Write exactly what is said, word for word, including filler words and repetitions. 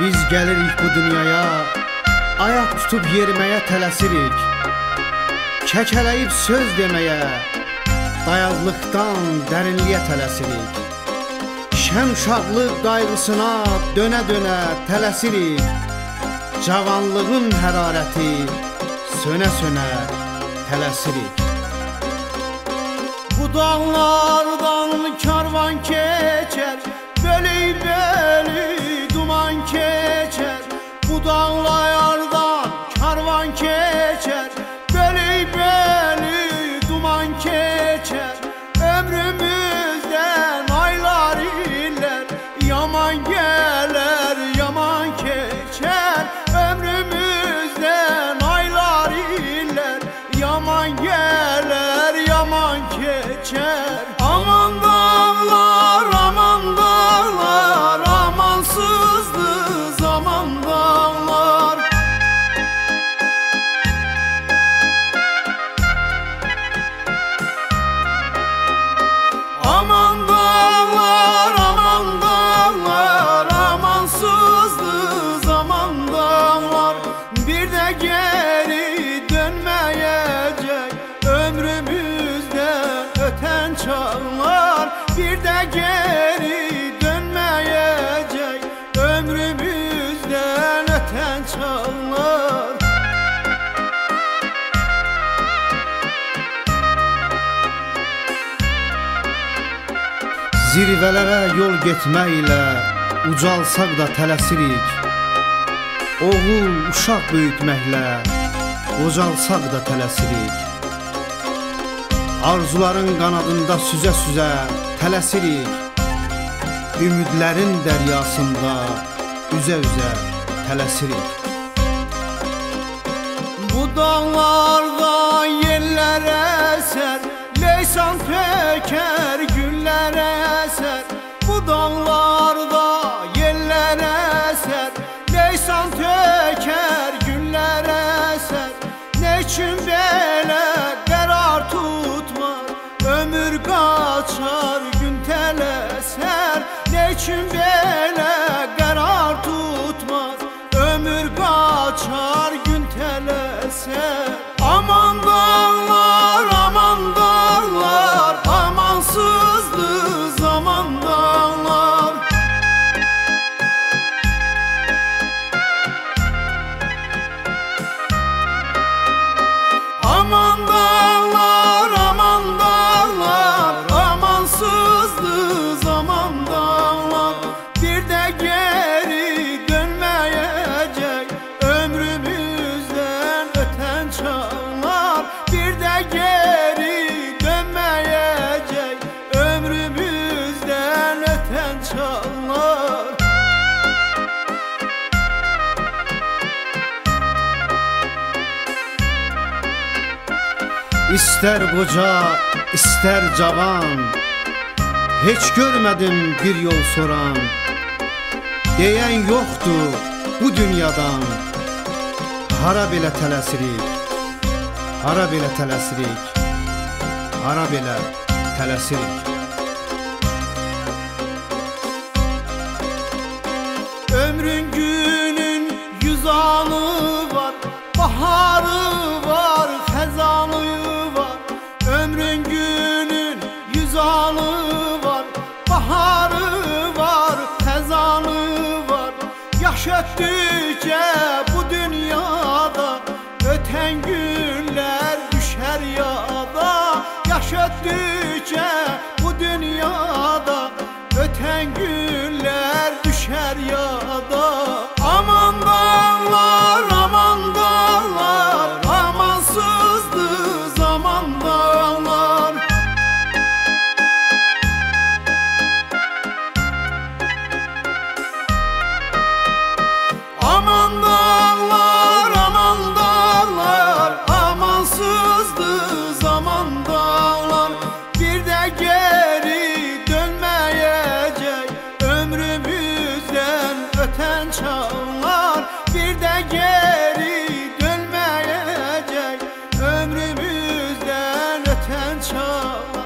Biz gelirik bu dünyaya, ayak tutup yeriməyə tələsirik. Kəkələyib söz deməyə, dayazlıqdan dərinliyə tələsirik. Şən uşaqlıq qayğısına dönə-dönə tələsirik. Cavanlığın hərarəti sönə-sönə tələsirik. Bu dağlardan karvan keçər, bölük-bölük duman keçər. Bu dağlardan karvan keçər, bölük-bölük duman keçər. Ömrümüzdən aylar illər, yaman gələr, yaman keçər. Ömrümüzdən aylar illər, yaman gələr, yaman keçər. Aman dağlar, aman dağlar, amansızdı zaman dağlar. Aman dağlar, aman dağlar, amansızdı zaman dağlar. Bir de geri dönmeyecek ömrümüzden öten çağlar. Bir de geri dönmeyecek ömrümüzden öten çağlar. Zirvələrə yol getməklə ucalsaq da tələsirik. Oğul, uşaq böyütməklə qocalsaq da tələsirik. Arzuların qanadında süzə-süzə tələsirik. Ümidlərin dəryasında üzə-üzə tələsirik. Bu dağlarda yeller eser, leysan peker güller eser. Bu dağlarda yeller eser, leysan peker güller eser. Ne için böyle karar tutmaz, ömür kaçar gün teleser. Ne için böyle karar tutmaz, ömür kaçar gün teleser. Aman dağlar, aman dağlar, amansızdı zaman dağlar. Aman dağlar, aman dağlar, amansızdı zaman dağlar. Bir de geri dönmeyecek ömrümüzden öten çağlar. Bir de geri dönmeyecek ömrümüzden öten çağlar. İster qoca, ister cavan, heç görmədim bir yol soran. Deyən yoxdur bu dünyadan, hara belə tələsirik, hara belə tələsirik, hara belə tələsirik. Ömrün günün yüz anı var, baharı var, xəzanı var. Ömrün günün yüz anı var, baharı var, xəzanı var. Yaş ötdükcə bu dünyada ötən günlər düşər yada. Yaş ötdükcə bu dünyada ötən günlər düşər yada. Aman dağlar, aman dağlar, amansızdı zaman dağlar. Aman dağlar, aman dağlar, amansızdı zaman dağlar. Bir de geri dönmeyecek ömrümüzden öten çağlar. Bir de geri dönmeyecek ömrümüzden öten çağlar.